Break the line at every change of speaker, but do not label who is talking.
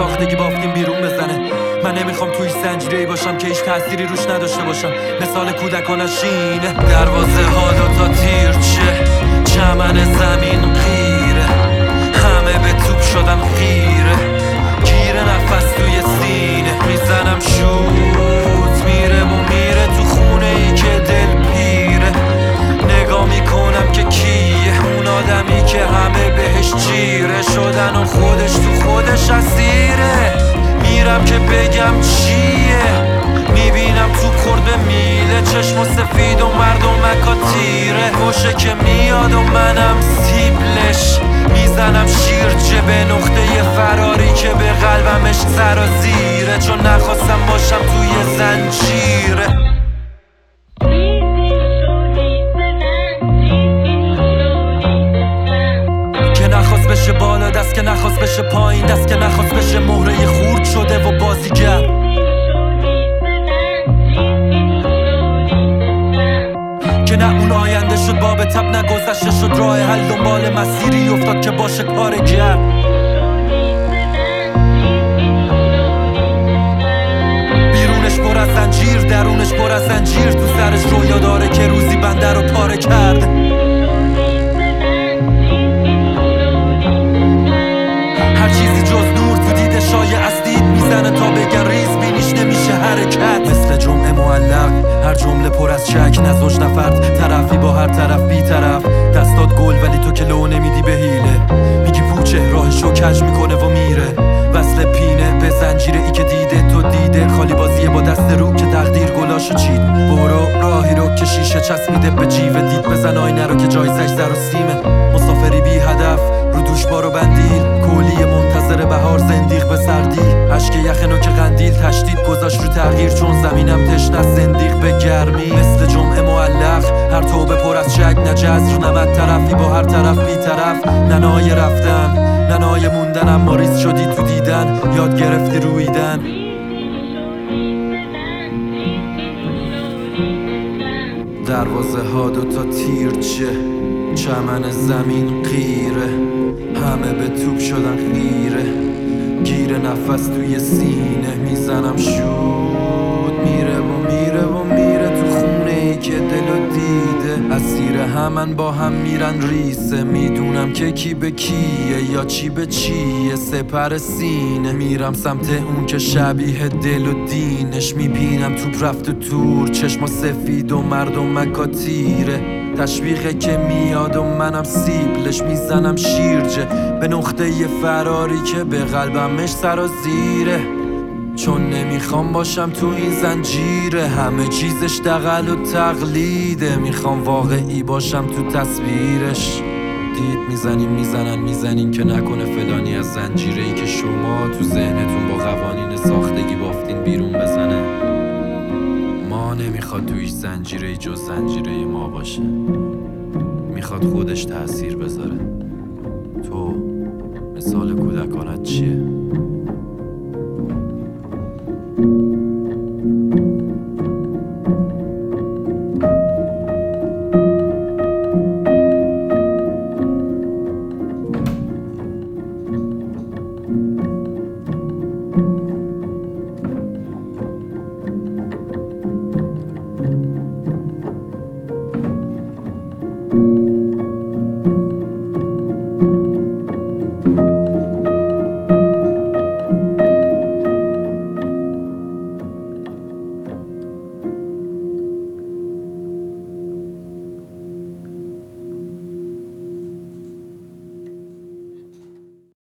ساختگی بافتیم بیرون بزنه. من نمیخوام توی زنجیره‌ای باشم که هیچ تأثیری روش نداشته باشم. مثال کودکان شینه دروازه ها دوتا تیرچه، چمن زمین غیره، همه به توپ شدن خیره، گیره نفس توی سینه، میزنم شوت میره و میره تو خونه ای که دل پیره. نگاه میکنم که کیه اون آدمی که همه بهش چیره شدن و خودش تو خودش اسیره. میرم که بگم چیه، میبینم تو کرد میله، چشم سفید و مردمکا تیره، خوشه که میاد و منم سیبلش، میزنم شیرجه به نقطه فراری که به قلبمش سرازیره، چون نخواستم باشم توی زنجیره. که نخواست بشه بالا دست، که نخواست بشه پایین دست، که نخواست بشه مهره خورد شده و بازیگر. که نه اون آینده شد باب تب، نه گذشته شد راه حل، دنبال مسیری افتاد که باشه کارگر. بیرونش پر از زنجیر، درونش پر از زنجیر، تو سرش رویا داره که روزی بنده رو پاره کرد. هر چیزی جز نور تو دیده شایع از دید میزنه تا بگن ریز بینیش نمیشه حرکت. مثل جمعه معلق هر جمله پر از شک، نزوج نفرد طرفی با هر طرف بی طرف، دستات گل ولی تو که لو نمیدی به حیله، میگی پوچه راهشو کج میکنه و میره. وصل پینه به زنجیره ای که دیده تو دیده، خالی بازیه با دست رو که تقدیر گلاشو چید. برو راهی رو که شیشه چسبیده به جیوه، دید بزن آینه رو که جایزش زر و سیمه. مسافری بی هدف رو دوش بارو بندیل، کولی منتظر بهار زندیق به سردی، اشک یخنو که قندیل تشدید گذاشت رو تغییر، چون زمینم تشنه زندیق به گرمی. مثل جمعه معلق هر توبه پر از شک، نه جزر نمد طرفی با هر طرف بی طرف، ننای رفتن ننای موندن، اما ریز شدی تو دیدن، یاد گرفتی رویدن. دروازه ها دوتا تیرچه، چمن زمین غیره، همه به توپ شدن خیره، گیره نفس توی سینه، میزنم شود میره و میره و میره تو خونه ای که دلو دیده، اسیر همن با هم میرن ریسه، میدونم که کی به کیه یا چی به چیه، سپر سینه میرم سمت اون که شبیه دل و دینش، میبینم توپ رفت و تور، چشما سفید و مردمکا تیره، تشویقه که میاد و منم سیبلش، میزنم شیرجه به نقطه فراری که به قلبمش سرازیره، چون نمیخوام باشم تو این زنجیره، همه چیزش دغل و تقلیده، میخوام واقعی باشم تو تصویرش. دید میزنین که نکنه فلانی از زنجیره‌ای که شما تو ذهنتون با قوانین ساختگی بافتین بیرون بزنه. ما نمیخواد تویش زنجیره‌ای جز زنجیره ما باشه، میخواد خودش تأثیر بذاره. تو مثال کودکانت چیه؟